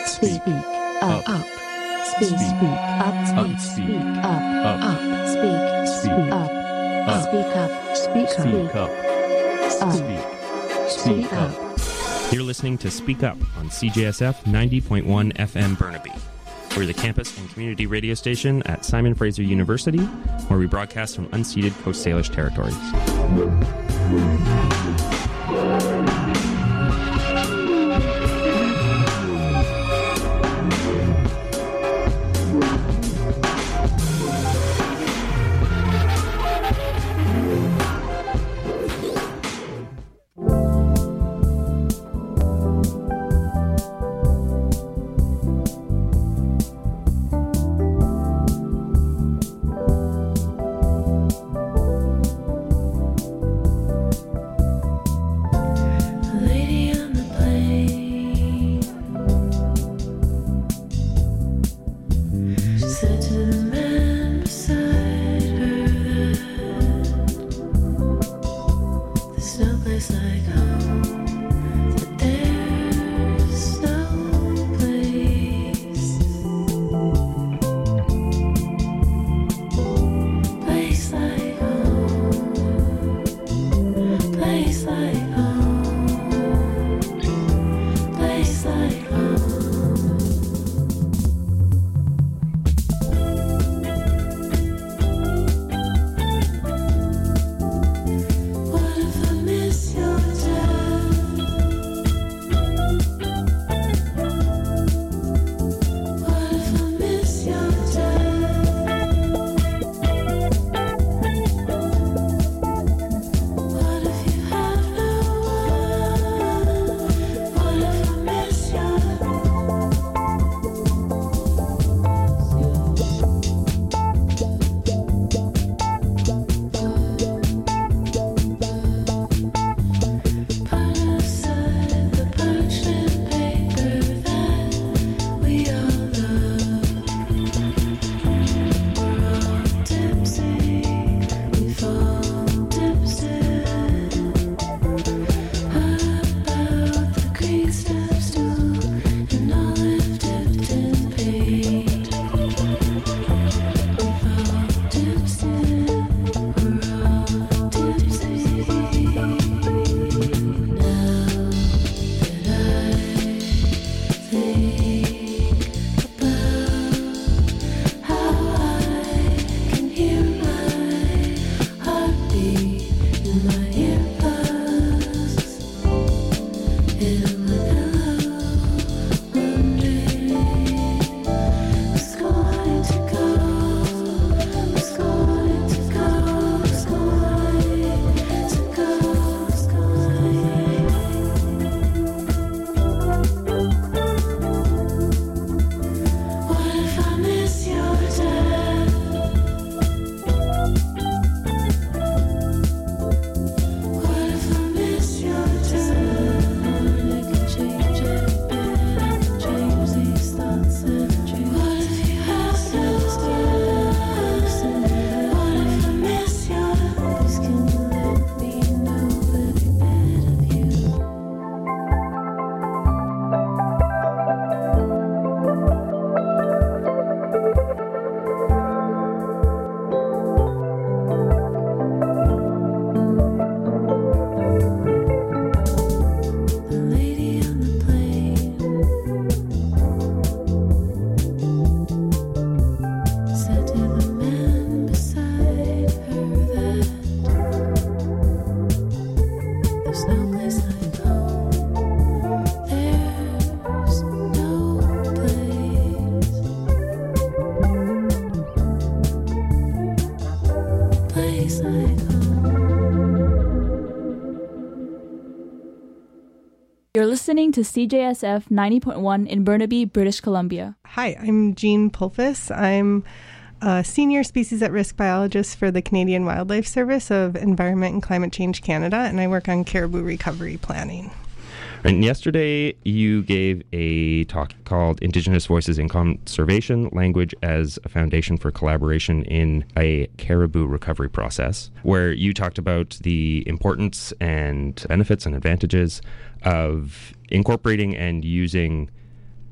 Speak up. Speak up. Speak up. Speak up. Speak up. Speak up. You're listening to Speak Up on CJSF 90.1 FM Burnaby. We're the campus and community radio station at Simon Fraser University, where we broadcast from unceded Coast Salish territories. You're listening to CJSF 90.1 in Burnaby, British Columbia. Hi, I'm Jean Pulfus. I'm a senior species at risk biologist for the Canadian Wildlife Service of Environment and Climate Change Canada, and I work on caribou recovery planning. And yesterday you gave a talk called Indigenous Voices in Conservation, Language as a Foundation for Collaboration in a Caribou Recovery Process, where you talked about the importance and benefits and advantages of incorporating and using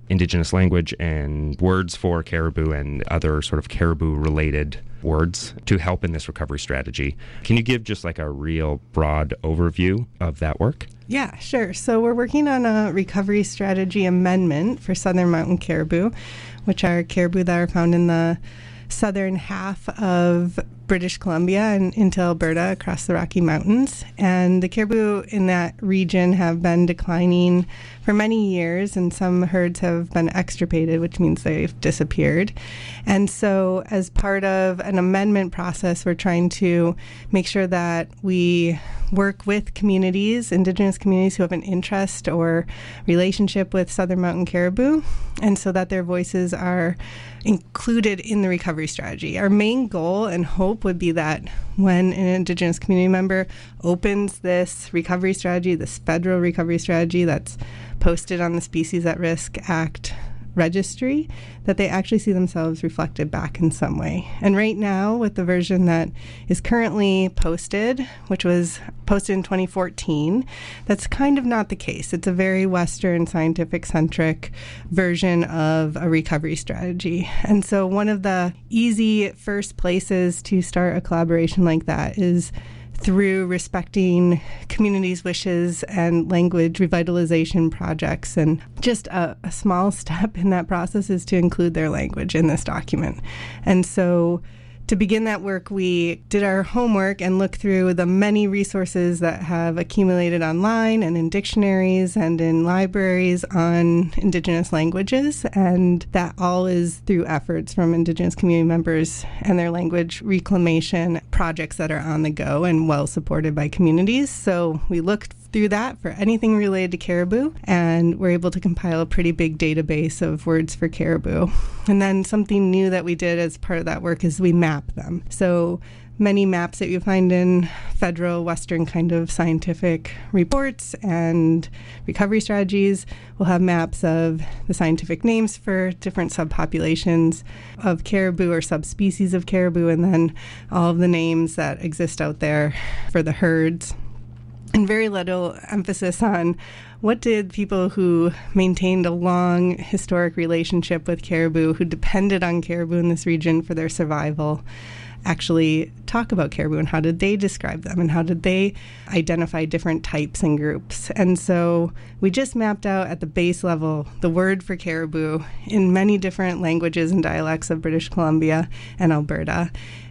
Indigenous language and words for caribou and other sort of caribou-related words to help in this recovery strategy. Can you give just like a real broad overview of that work? Yeah, sure. So we're working on a recovery strategy amendment for southern mountain caribou, which are caribou that are found in the southern half of British Columbia and into Alberta across the Rocky Mountains. And the caribou in that region have been declining for many years, and some herds have been extirpated, which means they've disappeared. And so as part of an amendment process, we're trying to make sure that we work with communities, Indigenous communities who have an interest or relationship with southern mountain caribou, and so that their voices are included in the recovery strategy. Our main goal and hope would be that when an Indigenous community member opens this recovery strategy, this federal recovery strategy that's posted on the Species at Risk Act registry, that they actually see themselves reflected back in some way. And right now, with the version that is currently posted, which was posted in 2014, that's kind of not the case. It's a very Western scientific-centric version of a recovery strategy. And so one of the easy first places to start a collaboration like that is through respecting communities' wishes and language revitalization projects. And just a small step in that process is to include their language in this document. And so to begin that work, we did our homework and looked through the many resources that have accumulated online and in dictionaries and in libraries on Indigenous languages. And that all is through efforts from Indigenous community members and their language reclamation projects that are on the go and well supported by communities. So we looked through that for anything related to caribou, and we're able to compile a pretty big database of words for caribou. And then something new that we did as part of that work is we map them. So many maps that you find in federal Western kind of scientific reports and recovery strategies will have maps of the scientific names for different subpopulations of caribou or subspecies of caribou, and then all of the names that exist out there for the herds. And very little emphasis on what did people who maintained a long historic relationship with caribou, who depended on caribou in this region for their survival, actually talk about caribou, and how did they describe them, and how did they identify different types and groups. And so we just mapped out at the base level the word for caribou in many different languages and dialects of British Columbia and Alberta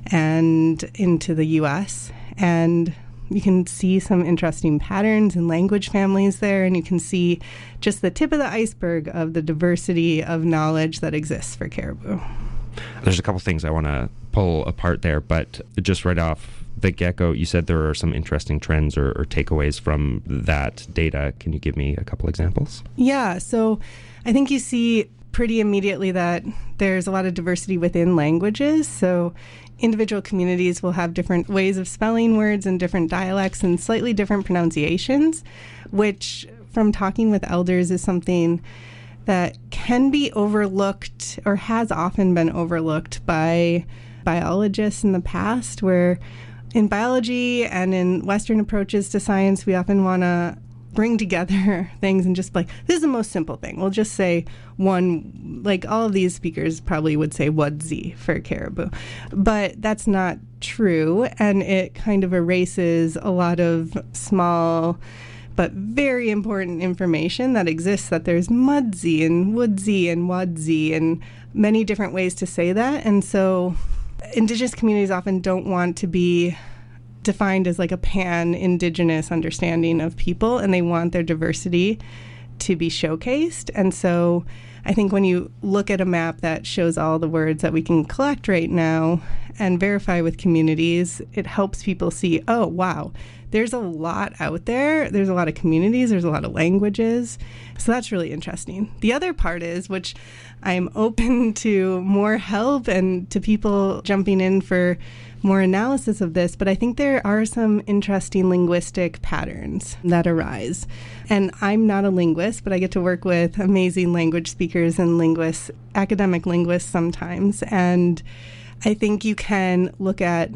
and into the U.S. And you can see some interesting patterns and language families there, and you can see just the tip of the iceberg of the diversity of knowledge that exists for caribou. There's a couple things I want to pull apart there, but just right off the get-go, you said there are some interesting trends or takeaways from that data. Can you give me a couple examples? Yeah, so I think you see pretty immediately that there's a lot of diversity within languages. So individual communities will have different ways of spelling words and different dialects and slightly different pronunciations, which from talking with elders is something that can be overlooked or has often been overlooked by biologists in the past, where in biology and in Western approaches to science, we often want to bring together things and just like, this is the most simple thing. We'll just say one, like all of these speakers probably would say Wudzi for caribou. But that's not true, and it kind of erases a lot of small but very important information that exists, that there's Mudzi and Woodsy and Wadzi and many different ways to say that. And so Indigenous communities often don't want to be defined as like a pan-Indigenous understanding of people, and they want their diversity to be showcased. And so I think when you look at a map that shows all the words that we can collect right now and verify with communities, it helps people see, oh, wow, there's a lot out there. There's a lot of communities. There's a lot of languages. So that's really interesting. The other part is, which I'm open to more help and to people jumping in for more analysis of this, but I think there are some interesting linguistic patterns that arise. And I'm not a linguist, but I get to work with amazing language speakers and linguists, academic linguists sometimes. And I think you can look at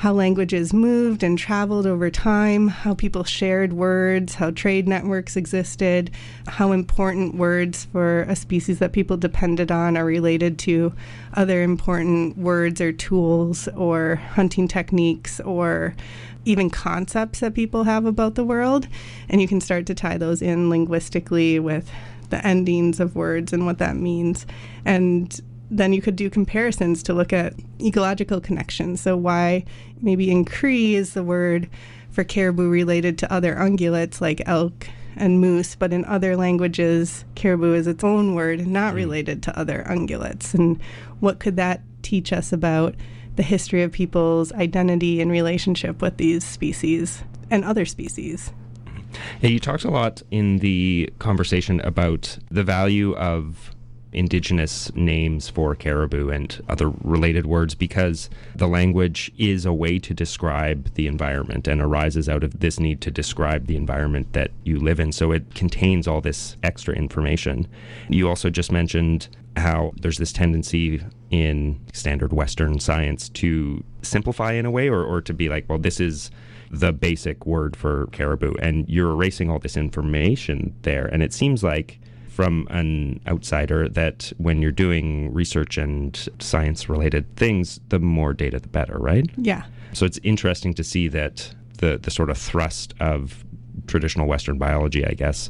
how languages moved and traveled over time, how people shared words, how trade networks existed, how important words for a species that people depended on are related to other important words or tools or hunting techniques or even concepts that people have about the world. And you can start to tie those in linguistically with the endings of words and what that means. And then you could do comparisons to look at ecological connections. So why maybe in Cree is the word for caribou related to other ungulates like elk and moose, but in other languages, caribou is its own word, not related to other ungulates. And what could that teach us about the history of people's identity and relationship with these species and other species? Yeah, you talked a lot in the conversation about the value of indigenous names for caribou and other related words because the language is a way to describe the environment and arises out of this need to describe the environment that you live in. So it contains all this extra information. You also just mentioned how there's this tendency in standard Western science to simplify in a way or to be like, well, this is the basic word for caribou, and you're erasing all this information there. And it seems like from an outsider that when you're doing research and science-related things, the more data, the better, right? Yeah. So it's interesting to see that the sort of thrust of traditional Western biology, I guess,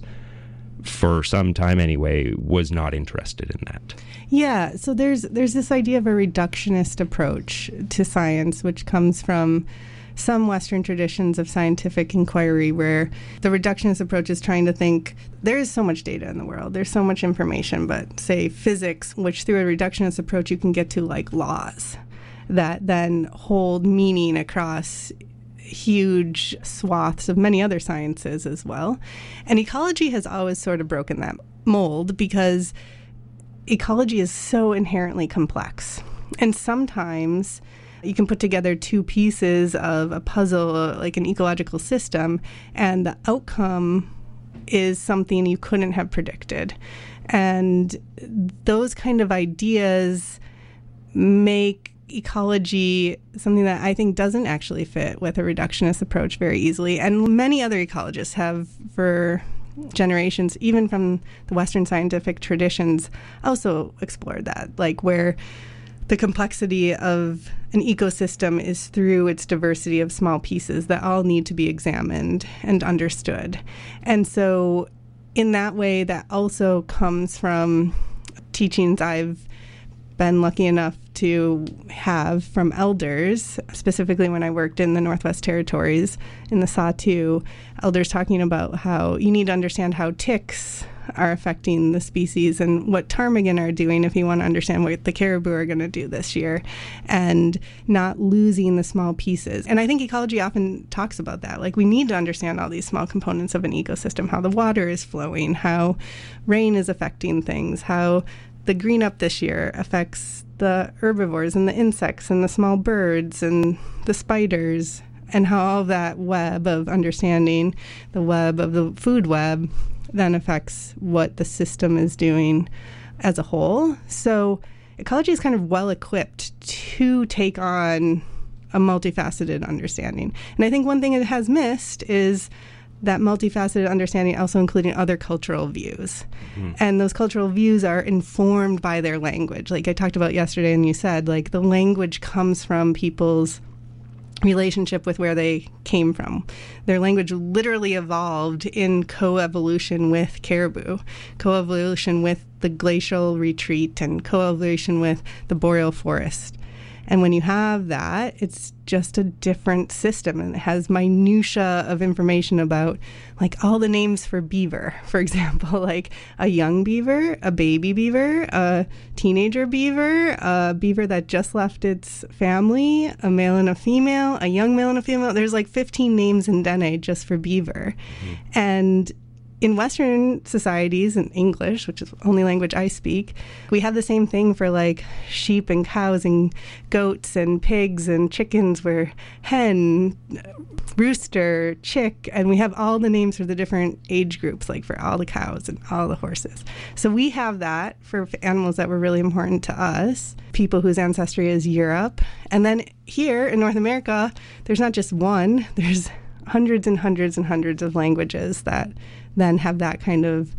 for some time anyway, was not interested in that. Yeah, so there's this idea of a reductionist approach to science, which comes from some Western traditions of scientific inquiry where the reductionist approach is trying to think there is so much data in the world, there's so much information, but say physics, which through a reductionist approach you can get to like laws that then hold meaning across huge swaths of many other sciences as well. And ecology has always sort of broken that mold because ecology is so inherently complex. And sometimes you can put together two pieces of a puzzle, like an ecological system, and the outcome is something you couldn't have predicted. And those kind of ideas make ecology something that I think doesn't actually fit with a reductionist approach very easily. And many other ecologists have for generations, even from the Western scientific traditions, also explored that, like where the complexity of an ecosystem is through its diversity of small pieces that all need to be examined and understood. And so in that way, that also comes from teachings I've been lucky enough to have from elders, specifically when I worked in the Northwest Territories in the Sahtu, elders talking about how you need to understand how ticks are affecting the species and what ptarmigan are doing if you want to understand what the caribou are going to do this year, and not losing the small pieces. And I think ecology often talks about that. Like, we need to understand all these small components of an ecosystem, how the water is flowing, how rain is affecting things, how the green up this year affects the herbivores and the insects and the small birds and the spiders, and how all that web of understanding, the web of the food web, then affects what the system is doing as a whole. So ecology is kind of well equipped to take on a multifaceted understanding. And I think one thing it has missed is that multifaceted understanding also including other cultural views. Mm-hmm. And those cultural views are informed by their language. Like I talked about yesterday and you said, like, the language comes from people's relationship with where they came from. Their language literally evolved in coevolution with caribou, coevolution with the glacial retreat, and coevolution with the boreal forest. And when you have that, it's just a different system, and it has minutia of information about, like, all the names for beaver, for example, like a young beaver, a baby beaver, a teenager beaver, a beaver that just left its family, a male and a female, a young male and a female. There's like 15 names in Dene just for beaver. Mm-hmm. And in Western societies, in English, which is the only language I speak, we have the same thing for like sheep and cows and goats and pigs and chickens, where hen, rooster, chick, and we have all the names for the different age groups, like for all the cows and all the horses. So we have that for animals that were really important to us, people whose ancestry is Europe. And then here in North America, there's not just one, there's hundreds and hundreds and hundreds of languages that then have that kind of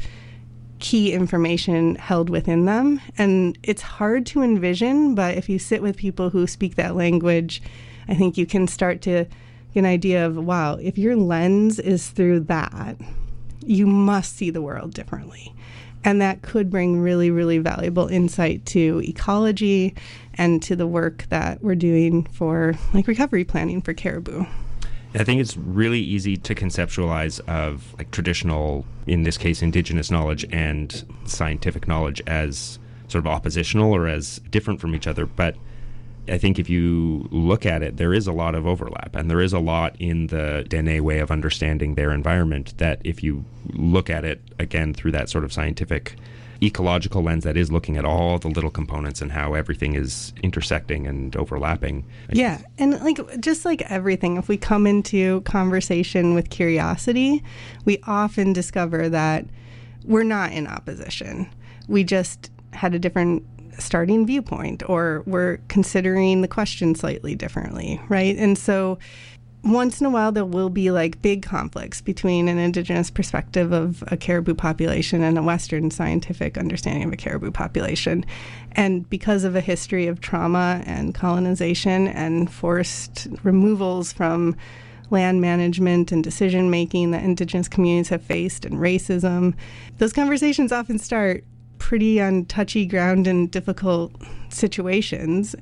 key information held within them. And it's hard to envision, but if you sit with people who speak that language, I think you can start to get an idea of, wow, if your lens is through that, you must see the world differently. And that could bring really, really valuable insight to ecology and to the work that we're doing for like recovery planning for caribou. I think it's really easy to conceptualize of like traditional, in this case, indigenous knowledge and scientific knowledge as sort of oppositional or as different from each other. But I think if you look at it, there is a lot of overlap, and there is a lot in the Dene way of understanding their environment that if you look at it, again, through that sort of scientific ecological lens that is looking at all the little components and how everything is intersecting and overlapping. Yeah, and like just like everything, if we come into conversation with curiosity, we often discover that we're not in opposition. We just had a different starting viewpoint, or we're considering the question slightly differently, right? And so once in a while, there will be like big conflicts between an indigenous perspective of a caribou population and a Western scientific understanding of a caribou population. And because of a history of trauma and colonization and forced removals from land management and decision making that indigenous communities have faced, and racism, those conversations often start pretty on touchy ground and difficult situations.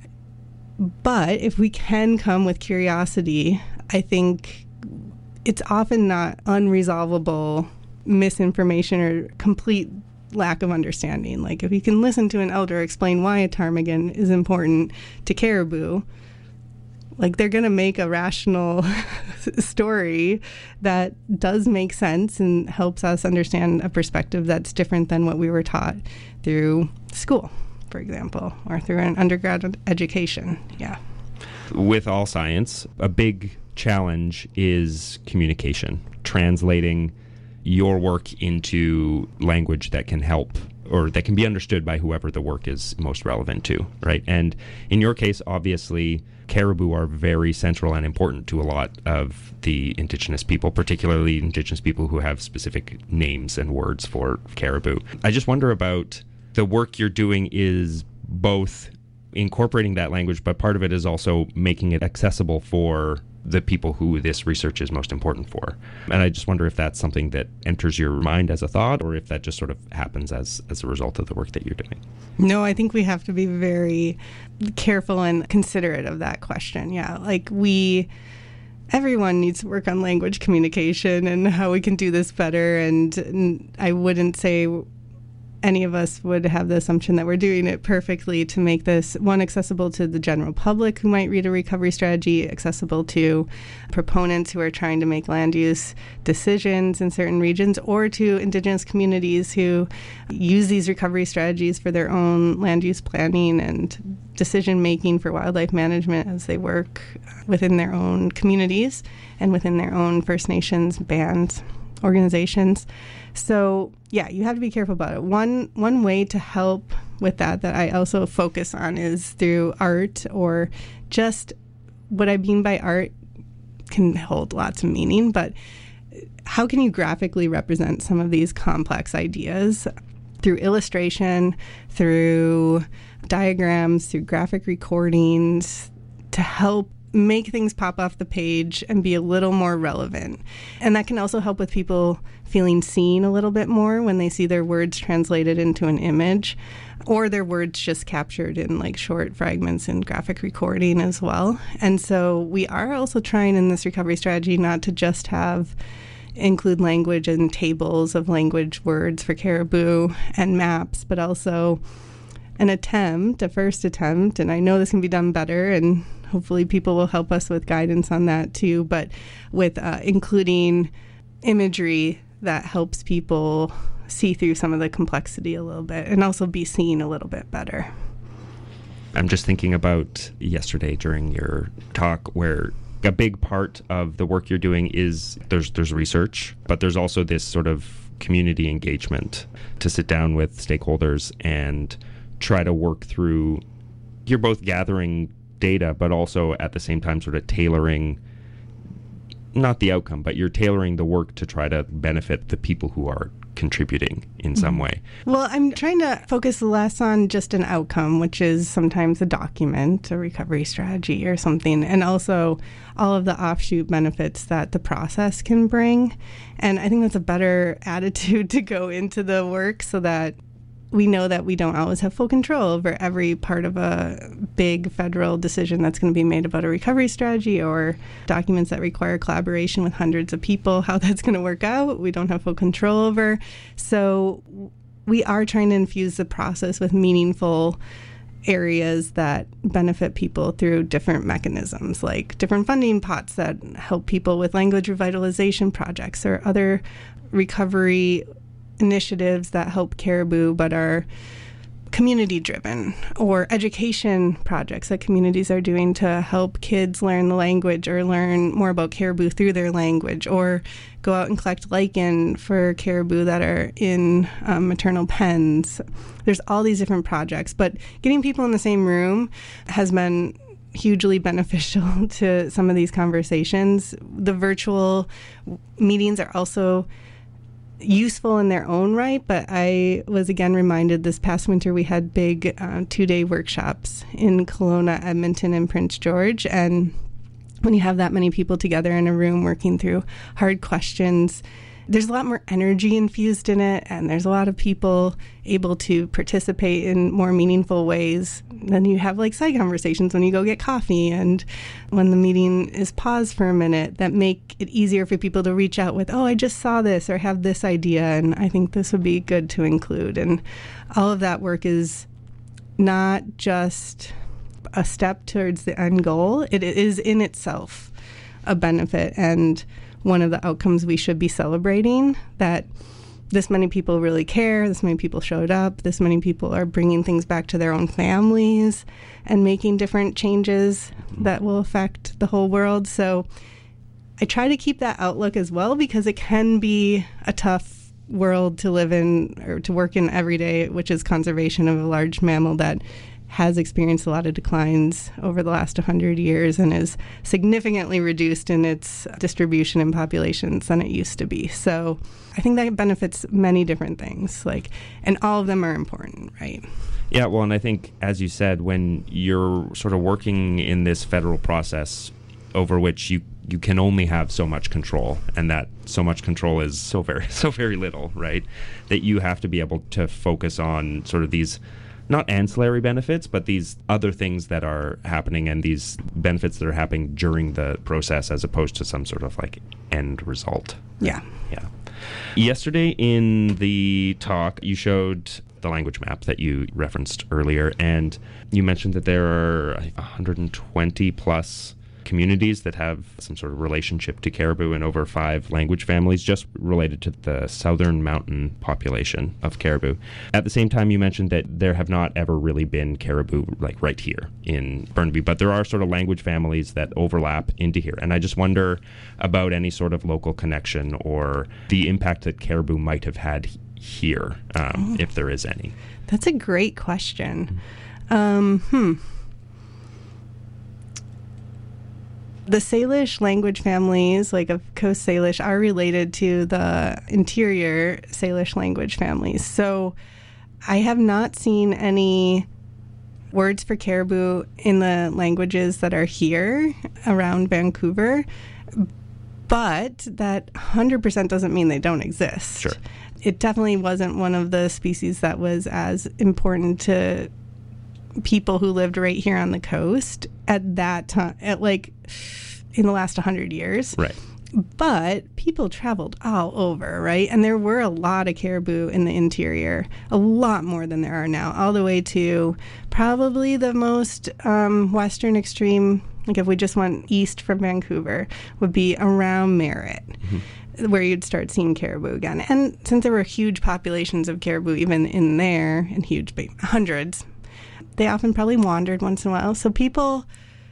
But if we can come with curiosity, I think it's often not unresolvable misinformation or complete lack of understanding. Like if you can listen to an elder explain why a ptarmigan is important to caribou, like they're going to make a rational story that does make sense and helps us understand a perspective that's different than what we were taught through school, for example, or through an undergraduate education. Yeah. With all science, a big challenge is communication, translating your work into language that can help or that can be understood by whoever the work is most relevant to, right? And in your case, obviously, caribou are very central and important to a lot of the indigenous people, particularly indigenous people who have specific names and words for caribou. I just wonder about the work you're doing is both incorporating that language, but part of it is also making it accessible for the people who this research is most important for. And I just wonder if that's something that enters your mind as a thought, or if that just sort of happens as a result of the work that you're doing. No, I think we have to be very careful and considerate of that question. Yeah, like everyone needs to work on language communication and how we can do this better. And I wouldn't say any of us would have the assumption that we're doing it perfectly to make this, one, accessible to the general public who might read a recovery strategy, accessible to proponents who are trying to make land use decisions in certain regions, or to indigenous communities who use these recovery strategies for their own land use planning and decision making for wildlife management as they work within their own communities and within their own First Nations bands, organizations. So yeah, you have to be careful about it. One way to help with that I also focus on is through art, or just what I mean by art can hold lots of meaning, but how can you graphically represent some of these complex ideas through illustration, through diagrams, through graphic recordings, to help make things pop off the page and be a little more relevant. And that can also help with people feeling seen a little bit more when they see their words translated into an image, or their words just captured in like short fragments in graphic recording as well. And so we are also trying in this recovery strategy not to just include language and tables of language words for caribou and maps, but also a first attempt, and I know this can be done better, and hopefully people will help us with guidance on that too, but with including imagery that helps people see through some of the complexity a little bit and also be seen a little bit better. I'm just thinking about yesterday during your talk where a big part of the work you're doing is there's research, but there's also this sort of community engagement to sit down with stakeholders and try to work through. You're both gathering data, but also at the same time sort of tailoring, not the outcome, but you're tailoring the work to try to benefit the people who are contributing in some way. Well, I'm trying to focus less on just an outcome, which is sometimes a document, a recovery strategy or something, and also all of the offshoot benefits that the process can bring. And I think that's a better attitude to go into the work so that we know that we don't always have full control over every part of a big federal decision that's going to be made about a recovery strategy or documents that require collaboration with hundreds of people. How that's going to work out, we don't have full control over. So we are trying to infuse the process with meaningful areas that benefit people through different mechanisms, like different funding pots that help people with language revitalization projects or other recovery initiatives that help Caribou but are community driven, or education projects that communities are doing to help kids learn the language or learn more about Caribou through their language, or go out and collect lichen for Caribou that are in maternal pens. There's all these different projects, but getting people in the same room has been hugely beneficial to some of these conversations. The virtual meetings are also useful in their own right, but I was again reminded this past winter we had big 2-day workshops in Kelowna, Edmonton, and Prince George, and when you have that many people together in a room working through hard questions, there's a lot more energy infused in it, and there's a lot of people able to participate in more meaningful ways. Then you have like side conversations when you go get coffee and when the meeting is paused for a minute that make it easier for people to reach out with, oh, I just saw this or have this idea and I think this would be good to include. And all of that work is not just a step towards the end goal. It is in itself a benefit and one of the outcomes we should be celebrating, that this many people really care, this many people showed up, this many people are bringing things back to their own families and making different changes that will affect the whole world. So I try to keep that outlook as well, because it can be a tough world to live in or to work in every day, which is conservation of a large mammal that has experienced a lot of declines over the last 100 years and is significantly reduced in its distribution in populations than it used to be. So I think that benefits many different things, and all of them are important, right? Yeah, well, and I think, as you said, when you're sort of working in this federal process over which you can only have so much control, and that so much control is so very little, right? That you have to be able to focus on sort of these not ancillary benefits, but these other things that are happening and these benefits that are happening during the process as opposed to some sort of end result. Yeah. Yeah. Yesterday in the talk, you showed the language map that you referenced earlier, and you mentioned that there are 120 plus communities that have some sort of relationship to Caribou and over 5 language families just related to the southern mountain population of Caribou. At the same time, you mentioned that there have not ever really been Caribou right here in Burnaby, but there are sort of language families that overlap into here. And I just wonder about any sort of local connection or the impact that Caribou might have had here, if there is any. That's a great question. The Salish language families, of Coast Salish, are related to the interior Salish language families. So I have not seen any words for Caribou in the languages that are here around Vancouver, but that 100% doesn't mean they don't exist. Sure. It definitely wasn't one of the species that was as important to people who lived right here on the coast at that time, in the last 100 years. Right. But people traveled all over, right? And there were a lot of Caribou in the interior, a lot more than there are now, all the way to probably the most western extreme, if we just went east from Vancouver, would be around Merritt. Mm-hmm. where you'd start seeing caribou again. And since there were huge populations of caribou even in there, and huge, hundreds, they often probably wandered once in a while. So people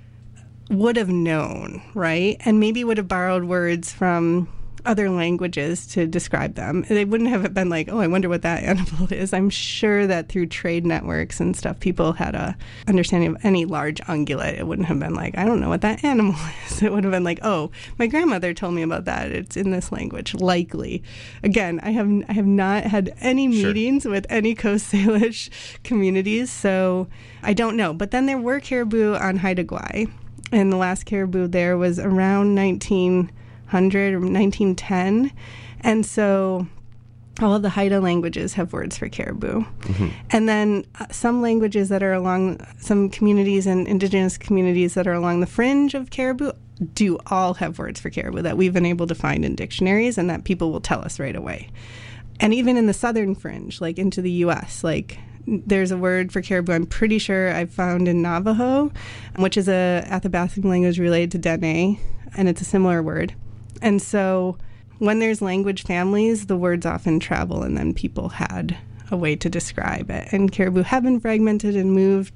would have known, right? And maybe would have borrowed words from other languages to describe them. They wouldn't have been like, oh, I wonder what that animal is. I'm sure that through trade networks and stuff, people had a understanding of any large ungulate. It wouldn't have been like, I don't know what that animal is. It would have been like, oh, my grandmother told me about that. It's in this language, likely. Again, I have not had any meetings with any Coast Salish communities, so I don't know. But then there were caribou on Haida Gwaii, and the last caribou there was around 1900 or 1910, and so all of the Haida languages have words for caribou. And then some languages that are along, some communities and indigenous communities that are along the fringe of caribou do all have words for caribou that we've been able to find in dictionaries and that people will tell us right away. And even in the southern fringe, like into the U.S., like there's a word for caribou I'm pretty sure I've found in Navajo, which is a Athabascan language related to Dene, and it's a similar word. And so when there's language families, the words often travel, and then people had a way to describe it. And caribou have been fragmented and moved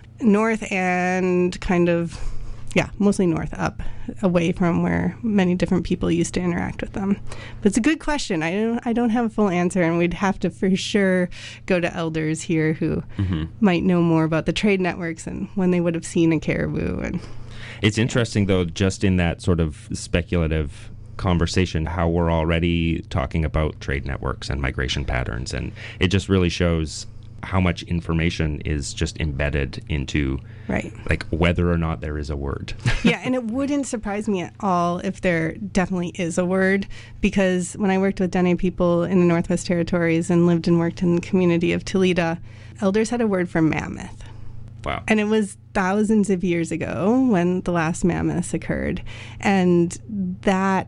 north and kind of, mostly north up, away from where many different people used to interact with them. But it's a good question. I don't have a full answer, and we'd have to for sure go to elders here who might know more about the trade networks and when they would have seen a caribou. And it's interesting, though, just in that sort of speculative conversation, how we're already talking about trade networks and migration patterns. And it just really shows how much information is just embedded into, like, whether or not there is a word. Yeah, and it wouldn't surprise me at all if there definitely is a word, because when I worked with Dene people in the Northwest Territories and lived and worked in the community of Toledo, elders had a word for mammoth. Wow. And it was thousands of years ago when the last mammoths occurred. And that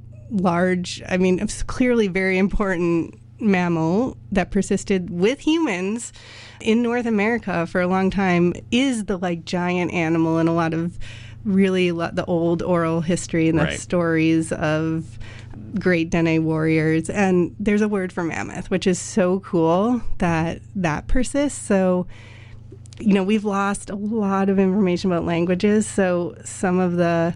large, it was clearly very important mammal that persisted with humans in North America for a long time is the giant animal in a lot of really the old oral history and the stories of great Dene warriors. And there's a word for mammoth, which is so cool that persists. So we've lost a lot of information about languages, so some of the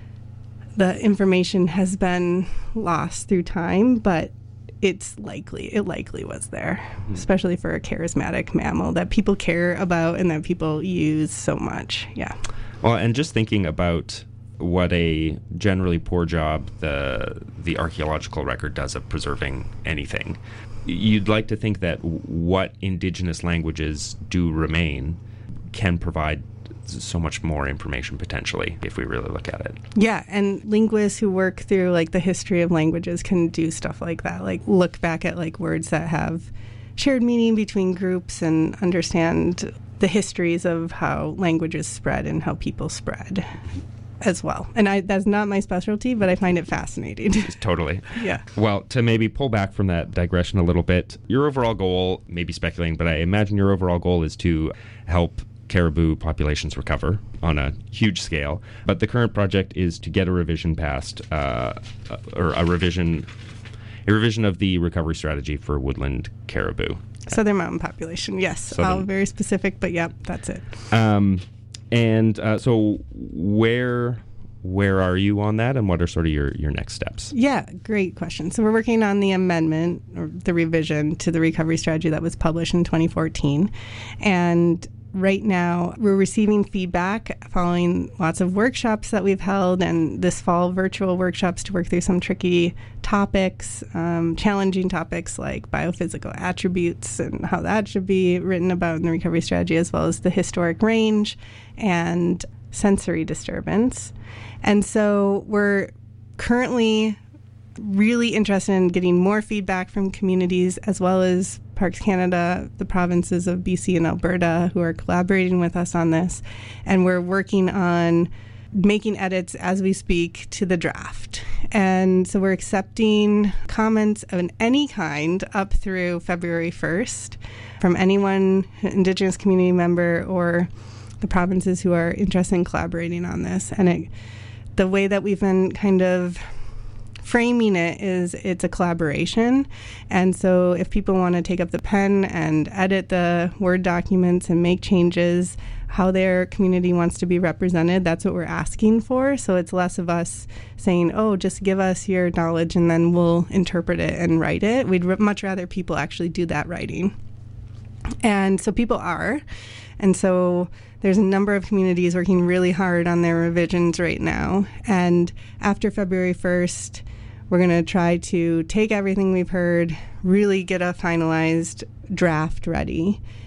information has been lost through time, but it likely was there, especially for a charismatic mammal that people care about and that people use so much. Yeah. Well, and just thinking about what a generally poor job the archaeological record does of preserving anything, you'd like to think that what indigenous languages do remain can provide so much more information potentially if we really look at it. Yeah, and linguists who work through the history of languages can do stuff like that, look back at words that have shared meaning between groups and understand the histories of how languages spread and how people spread as well. And that's not my specialty, but I find it fascinating. Totally. Yeah. Well, to maybe pull back from that digression a little bit, your overall goal, maybe speculating, but I imagine your overall goal is to help caribou populations recover on a huge scale. But the current project is to get a revision passed, or a revision of the recovery strategy for woodland caribou. Southern mountain population, yes. All very specific, but yep, that's it. So where are you on that, and what are sort of your next steps? Yeah, great question. So we're working on the amendment or the revision to the recovery strategy that was published in 2014. And right now we're receiving feedback following lots of workshops that we've held, and this fall virtual workshops to work through some tricky topics, challenging topics like biophysical attributes and how that should be written about in the recovery strategy, as well as the historic range and sensory disturbance. And so we're currently really interested in getting more feedback from communities, as well as Parks Canada, the provinces of BC and Alberta, who are collaborating with us on this. And we're working on making edits as we speak to the draft. And so we're accepting comments of any kind up through February 1st from anyone, Indigenous community member or the provinces who are interested in collaborating on this. And the way that we've been kind of framing it is it's a collaboration. And so if people want to take up the pen and edit the Word documents and make changes, how their community wants to be represented, that's what we're asking for. So it's less of us saying, oh, just give us your knowledge and then we'll interpret it and write it. We'd much rather people actually do that writing. And so people are. And so there's a number of communities working really hard on their revisions right now. And after February 1st, we're going to try to take everything we've heard, really get a finalized draft ready,